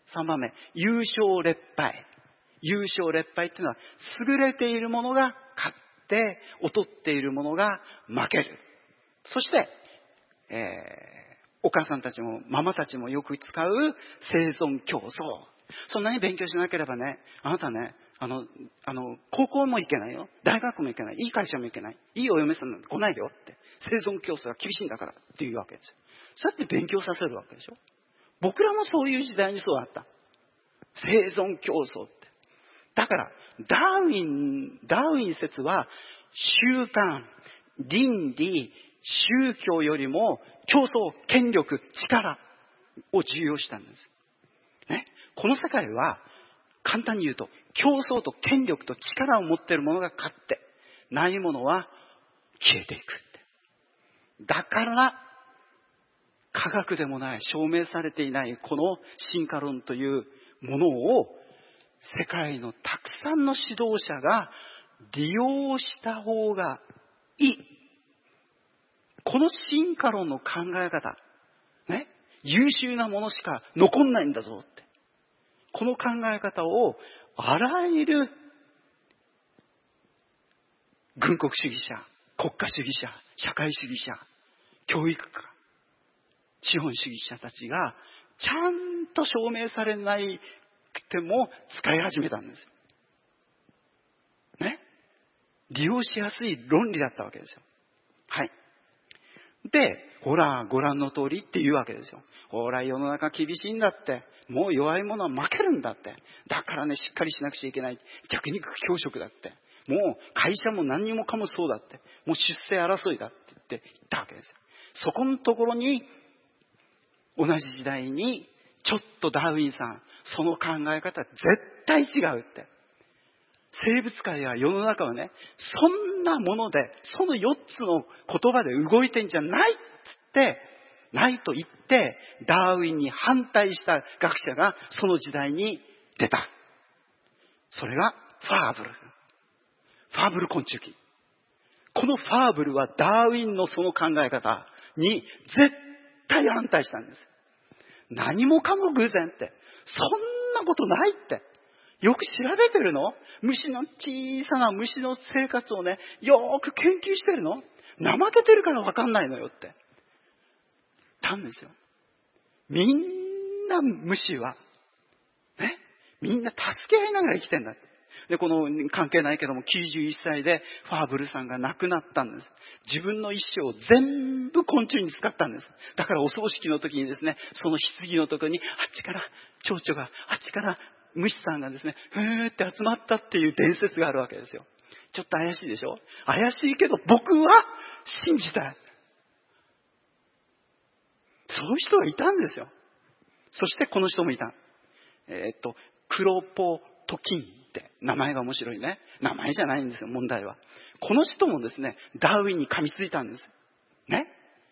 3番目、優勝劣敗。優勝劣敗っていうのは、優れている者が勝って、劣っている者が負ける。そして、お母さんたちもママたちもよく使う生存競争。そんなに勉強しなければね、あなたね、高校も行けないよ。大学も行けない。いい会社も行けない。いいお嫁さんなんて来ないよって。生存競争が厳しいんだからっていうわけですよ。そうやって勉強させるわけでしょ。僕らもそういう時代にそうだった。生存競争って。だから、ダーウィン説は、習慣、倫理、宗教よりも競争、権力、力を重要したんです。ね。この世界は、簡単に言うと、競争と権力と力を持っている者が勝って、ない者は消えていくって。だから、科学でもない、証明されていないこの進化論というものを、世界のたくさんの指導者が利用した方がいい。この進化論の考え方、ね、優秀なものしか残んないんだぞって。この考え方をあらゆる軍国主義者、国家主義者、社会主義者、教育家、資本主義者たちがちゃんと証明されなくても使い始めたんですよ。ね。利用しやすい論理だったわけですよ。はい。で、ほら、ご覧の通りっていうわけですよ。ほら、世の中厳しいんだって。もう弱い者は負けるんだって。だからね、しっかりしなくちゃいけない。弱肉強食だって。もう会社も何にもかもそうだって。もう出世争いだって言ったわけですよ。そこのところに、同じ時代に、ちょっとダーウィンさん、その考え方絶対違うって。生物界や世の中はね、そんなもので、その4つの言葉で動いてんじゃないっつって、ないと言って、ダーウィンに反対した学者がその時代に出た。それがファーブル昆虫記。このファーブルはダーウィンのその考え方に絶対反対したんです。何もかも偶然って。そんなことないって。よく調べてるの？虫の小さな虫の生活をね、よーく研究してるの？怠けてるから分かんないのよって。たんですよ。みんな虫は、ね、みんな助け合いながら生きてんだって。で、この関係ないけども91歳でファーブルさんが亡くなったんです。自分の一生を全部昆虫に使ったんです。だからお葬式の時にですね、その棺のところにあっちから蝶々が、あっちから虫さんがですね、ふーって集まったっていう伝説があるわけですよ。ちょっと怪しいでしょ？怪しいけど僕は信じたい。そういう人がいたんですよ。そしてこの人もいた。クロポトキンって名前が面白いね。名前じゃないんですよ、問題は。この人もですね、ダーウィンに噛みついたんです。ね。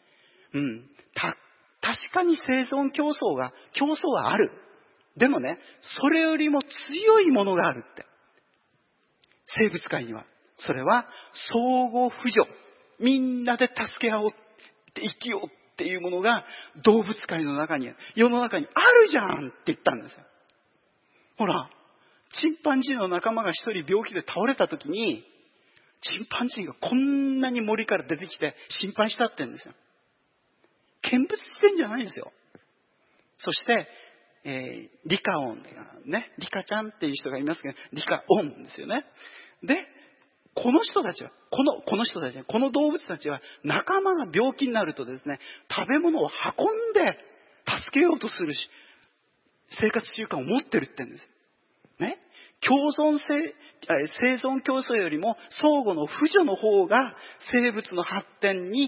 確かに生存競争はある。でもね、それよりも強いものがあるって。生物界には。それは相互扶助。みんなで助け合おうって生きようっていうものが動物界の中に、世の中にあるじゃんって言ったんですよ。ほら、チンパンジーの仲間が一人病気で倒れた時に、チンパンジーがこんなに森から出てきて心配したって言うんですよ。見物してんじゃないんですよ。そして、リカオンね、リカちゃんっていう人がいますけど、リカオンですよね。で、この人たちは、この動物たちは仲間が病気になるとですね、食べ物を運んで助けようとする生活習慣を持ってるって言うんです。ね。生存競争よりも相互の扶助の方が生物の発展に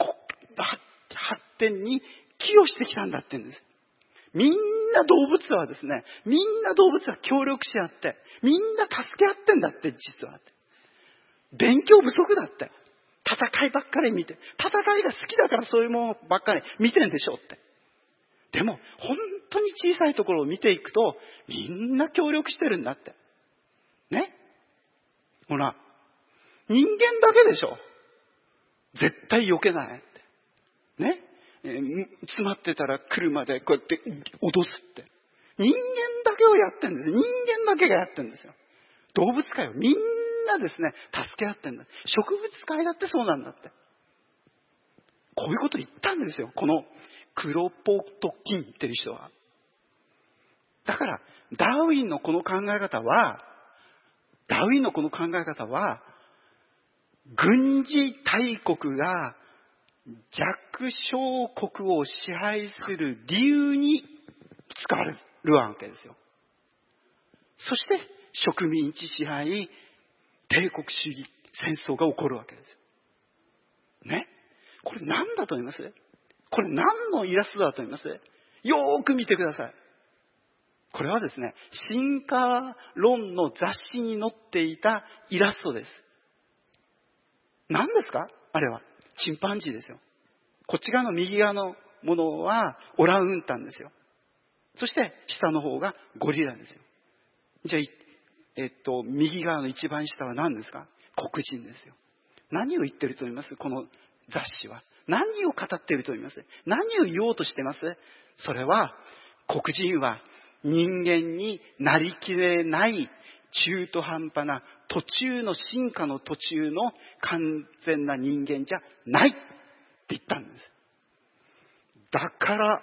寄与してきたんだって言うんです。みんな動物は協力し合って、みんな助け合ってんだって、実は。勉強不足だって。戦いばっかり見て、戦いが好きだからそういうものばっかり見てんでしょって。でも、本当に小さいところを見ていくと、みんな協力してるんだって。ね。ほら、人間だけでしょ。絶対避けないって。ね。詰まってたら車でこうやって脅すって。 人間だけをやってるんです。人間だけがやってるんですよ。動物界をみんなですね、助け合ってるんだ。植物界だってそうなんだって。こういうこと言ったんですよ。このクロポトキンっていう人は。だから、ダーウィンのこの考え方は、軍事大国が弱小国を支配する理由に使われるわけですよ。そして植民地支配、帝国主義戦争が起こるわけですよ。ね。これ何だと思います？これ何のイラストだと思います？よーく見てください。これはですね、進化論の雑誌に載っていたイラストです。何ですか？あれはチンパンジーですよ。こっち側の右側のものはオランウータンですよ。そして下の方がゴリラですよ。じゃあ、右側の一番下は何ですか？黒人ですよ。何を言ってると思います？この雑誌は。何を語っていると思います？何を言おうとしています？それは、黒人は人間になりきれない中途半端な途中の進化の途中の完全な人間じゃないって言ったんです。だから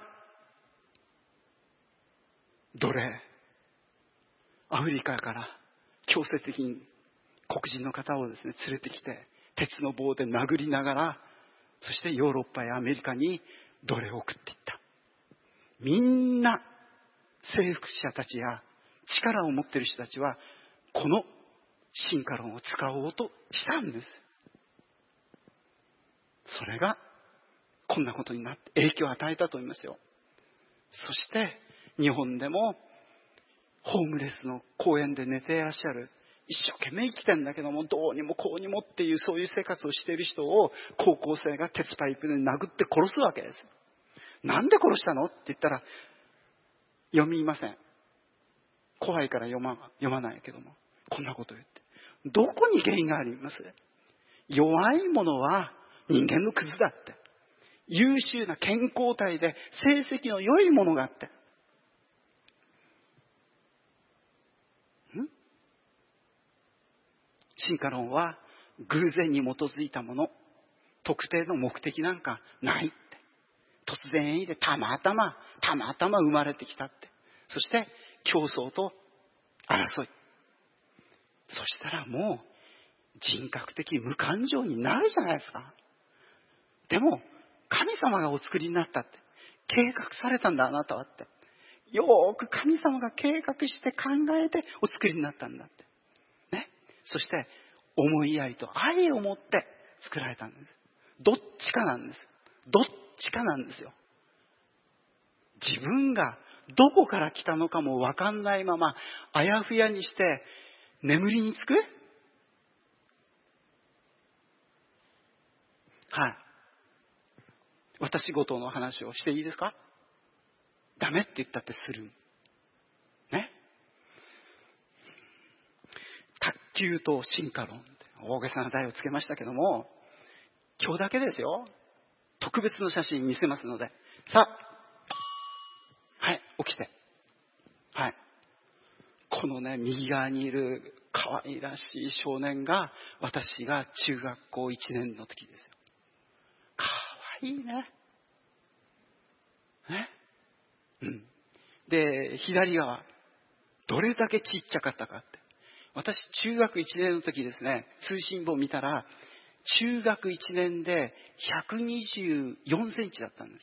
奴隷、アフリカから強制的に黒人の方をですね連れてきて、鉄の棒で殴りながら、そしてヨーロッパやアメリカに奴隷を送っていった。みんな征服者たちや力を持っている人たちはこの進化論を使おうとしたんです。それがこんなことになって影響を与えたと思いますよ。そして日本でもホームレスの公園で寝ていらっしゃる、一生懸命生きてんだけどもどうにもこうにもっていうそういう生活をしている人を高校生が鉄パイプで殴って殺すわけです。なんで殺したのって言ったら読みません。怖いから読まないけども、こんなこと言って、どこに原因があります？弱いものは人間のクズだって、優秀な健康体で成績の良いものがあって、進化論は偶然に基づいたもの、特定の目的なんかないって、突然変異でたまたま生まれてきたって、そして競争と争い、そしたらもう人格的無感情になるじゃないですか。でも神様がお作りになったって、計画されたんだあなたはって、よーく神様が計画して考えてお作りになったんだってね。そして思いやりと愛を持って作られたんです。どっちかなんです。どっちかなんですよ。自分がどこから来たのかも分かんないままあやふやにして眠りにつく。はい。私事の話をしていいですか？ダメって言ったってする。ね。卓球と進化論。大げさな題をつけましたけども、今日だけですよ。特別の写真見せますので。さあ。はい、起きて。はい。このね、右側にいる可愛らしい少年が、私が中学校1年の時ですよ。可愛いね。ね。うん。で、左側、どれだけちっちゃかったかって。私、中学1年の時ですね、通信簿を見たら、中学1年で124センチだったんです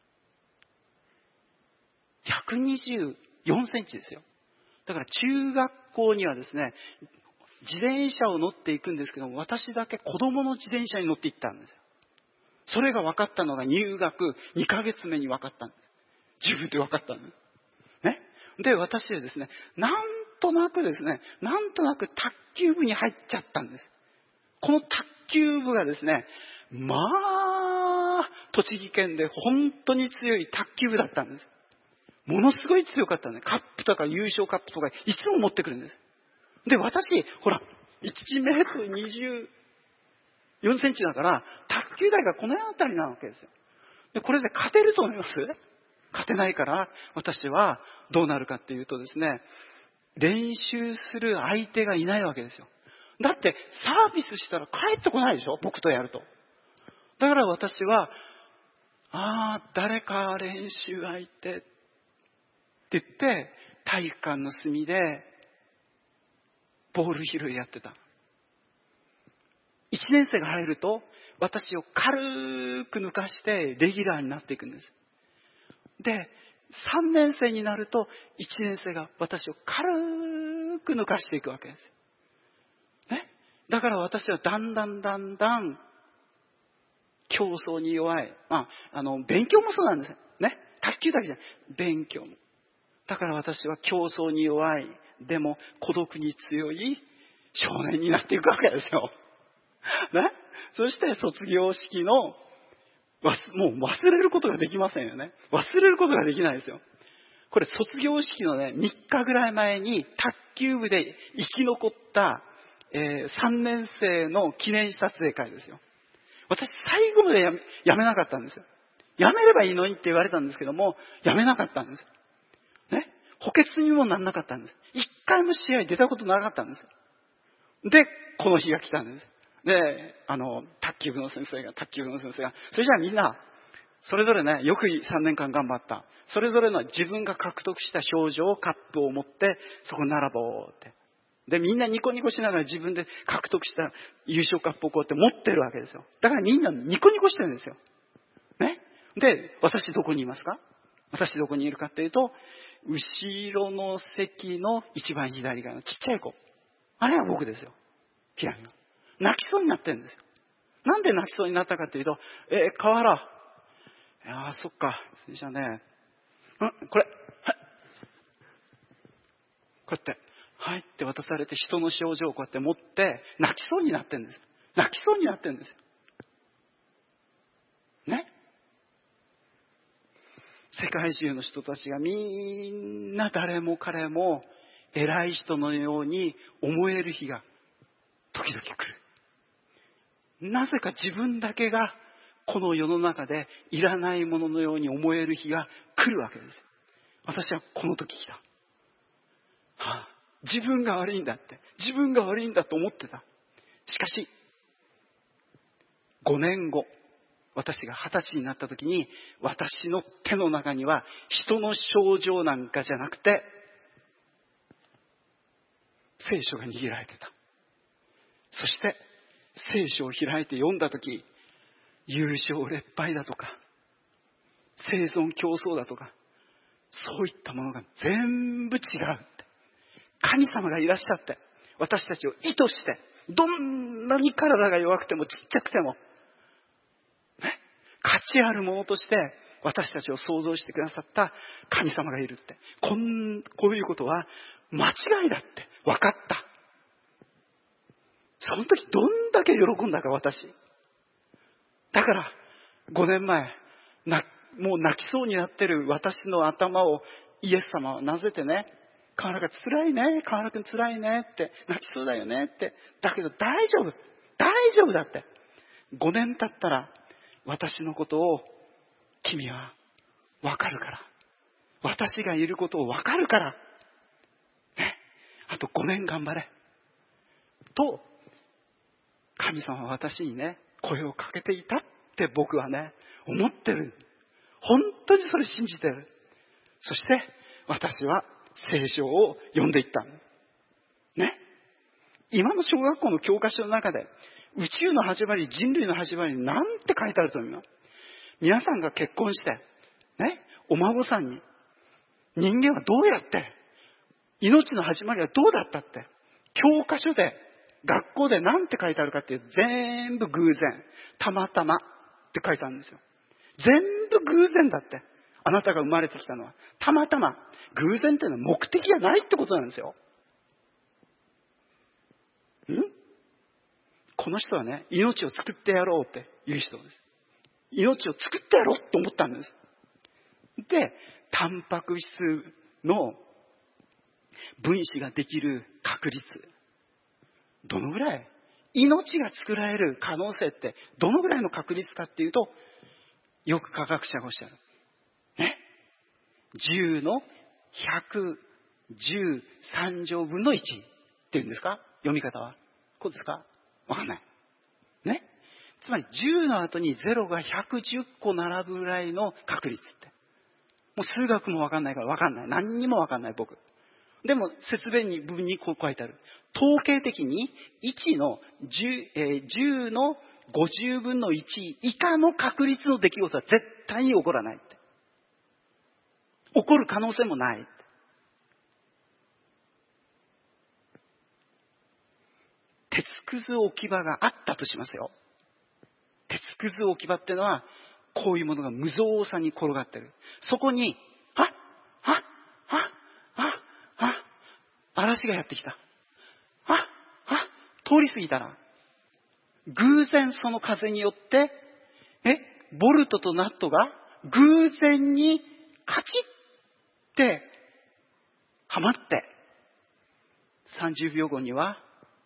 。124センチですよ。だから中学校にはですね、自転車を乗っていくんですけども、私だけ子供の自転車に乗っていったんですよ。それが分かったのが入学2ヶ月目に分かったんです。自分で分かったんです。ね。で、私はですね、なんとなく卓球部に入っちゃったんです。この卓球部がですね、まあ、栃木県で本当に強い卓球部だったんです。ものすごい強かったね。カップとか優勝カップとかいつも持ってくるんです。で、私、ほら、1メートル24センチだから、卓球台がこの辺あたりなわけですよ。で、これで勝てると思います？勝勝てないから、私はどうなるかっていうとですね、練習する相手がいないわけですよ。だってサービスしたら帰ってこないでしょ、僕とやると。だから私は、誰か練習相手って言って、体育館の隅でボール拾いやってた。1年生が入ると、私を軽く抜かしてレギュラーになっていくんです。で、3年生になると、1年生が私を軽く抜かしていくわけです。ね。だから私はだんだん競争に弱い。勉強もそうなんですよ。ね。卓球だけじゃない。勉強も。だから私は競争に弱い。でも孤独に強い少年になっていくわけですよ。ね。そして卒業式のもう忘れることができませんよね。忘れることができないですよ。これ卒業式のね、3日ぐらい前に卓球部で生き残った、3年生の記念撮影会ですよ。私最後までやめなかったんですよ。やめればいいのにって言われたんですけども、やめなかったんですよ。ね。補欠にもなんなかったんです。一回も試合出たことなかったんですよ。で、この日が来たんです。で、卓球部の先生が、それじゃあみんな、それぞれね、よく3年間頑張った。それぞれの自分が獲得した賞状、カップを持って、そこに並ぼうって。で、みんなニコニコしながら自分で獲得した優勝カップをこうやって持ってるわけですよ。だからみんなニコニコしてるんですよ。ね。で、私どこにいますか？私どこにいるかっていうと、後ろの席の一番左側のちっちゃい子。あれは僕ですよ。ピラミが。泣きそうになってるんですよ。なんで泣きそうになったかっていうと、河原。そっか。それじゃあね、これ。はい。こうやって。はいって渡されて人の症状をこうやって持って泣きそうになってるんです。泣きそうになってるんですよ。ね。世界中の人たちがみんな誰も彼も偉い人のように思える日が時々来る。なぜか自分だけがこの世の中でいらないもののように思える日が来るわけです。私はこの時来た。自分が悪いんだって。自分が悪いんだと思ってた。しかし、5年後、私が20歳になった時に、私の手の中には人の症状なんかじゃなくて、聖書が握られてた。そして、聖書を開いて読んだ時、優勝劣敗だとか、生存競争だとか、そういったものが全部違うって。神様がいらっしゃって、私たちを意図して、どんなに体が弱くてもちっちゃくても、ね、価値あるものとして私たちを創造してくださった神様がいるって。こういうことは間違いだって分かった。その時どんだけ喜んだか私。だから5年前、もう泣きそうになってる私の頭をイエス様はなぜてね、河原君辛いね、河原君辛いねって、泣きそうだよねって。だけど大丈夫だって。5年経ったら私のことを君は分かるから。私がいることを分かるから。ね。あと5年頑張れ。と、神様は私にね、声をかけていたって僕はね、思ってる。本当にそれ信じてる。そして私は聖書を読んでいった。ね。今の小学校の教科書の中で、宇宙の始まり、人類の始まりに何て書いてあると思います？皆さんが結婚して、ね、お孫さんに、人間はどうやって、命の始まりはどうだったって、教科書で、学校で何て書いてあるかっていうと、全部偶然、たまたまって書いてあるんですよ。全部偶然だって。あなたが生まれてきたのは、たまたま。偶然っていうのは目的じゃないってことなんですよ。この人はね、命を作ってやろうっていう人です。命を作ってやろうと思ったんです。で、タンパク質の分子ができる確率、どのぐらい、命が作られる可能性ってどのぐらいの確率かっていうと、よく科学者がおっしゃる。ね。 10の113乗分の1っていうんですか？読み方は。こうですか？わかんない。ね。つまり10の後に0が110個並ぶぐらいの確率って。もう数学もわかんないからわかんない。何にもわかんない僕。でも説明に部分にこう書いてある。統計的に1の 10の50分の1以下の確率の出来事は絶対に起こらないって。起こる可能性もないって。鉄くず置き場があったとしますよ。鉄くず置き場っていうのはこういうものが無造作に転がってる。そこに嵐がやってきた。通り過ぎたら偶然その風によってボルトとナットが偶然にカチッってはまって30秒後には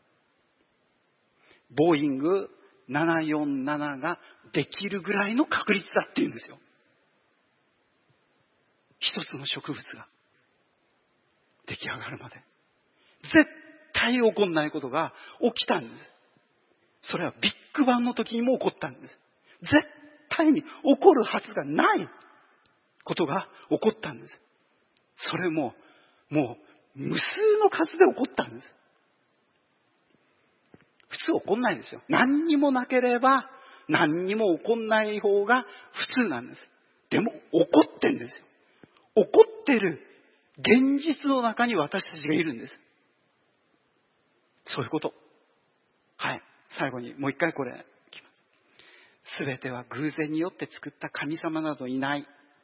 ボーイング747ができるぐらいの確率だっていうんですよ。一つの植物が出来上がるまで絶対起こんないことが起きたんです。それはビッグバンの時にも起こったんです。絶対に起こるはずがないことが起こったんです。それももう無数の数で起こったんです。普通起こんないですよ。何にもなければ何にも起こんない方が普通なんです。でも起こってんですよ。起こってる現実の中に私たちがいるんです。そういうこと。はい。最後にもう一回これ。すべては偶然によって作った神様などいない。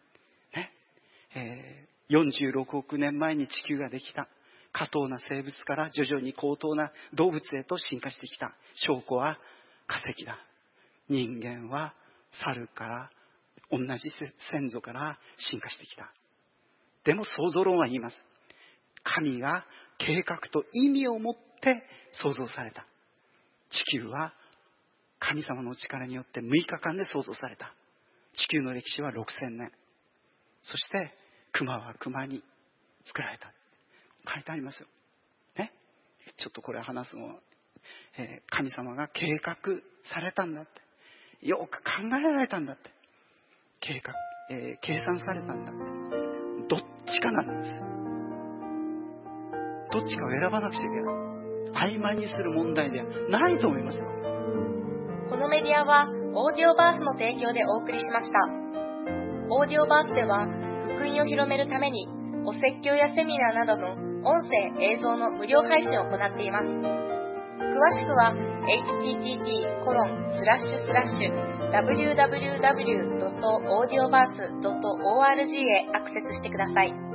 ね。46億年前に地球ができた。下等な生物から徐々に高等な動物へと進化してきた。証拠は化石だ。人間は猿から同じ先祖から進化してきた。でも創造論は言います。神が計画と意味を持って創造された。地球は神様の力によって6日間で創造された。地球の歴史は6000年。そして熊は熊に作られた。書いてありますよ。ね。ちょっとこれ話すのは、神様が計画されたんだって。よく考えられたんだって。計算されたんだって。どっちかなんです。どっちかを選ばなくちゃいけない。曖昧にする問題ではないと思いますよ。 このメディアはオーディオバースの提供でお送りしました。オーディオバースでは福音を広めるためにお説教やセミナーなどの音声・映像の無料配信を行っています。詳しくは http://www.audioverse.org へアクセスしてください。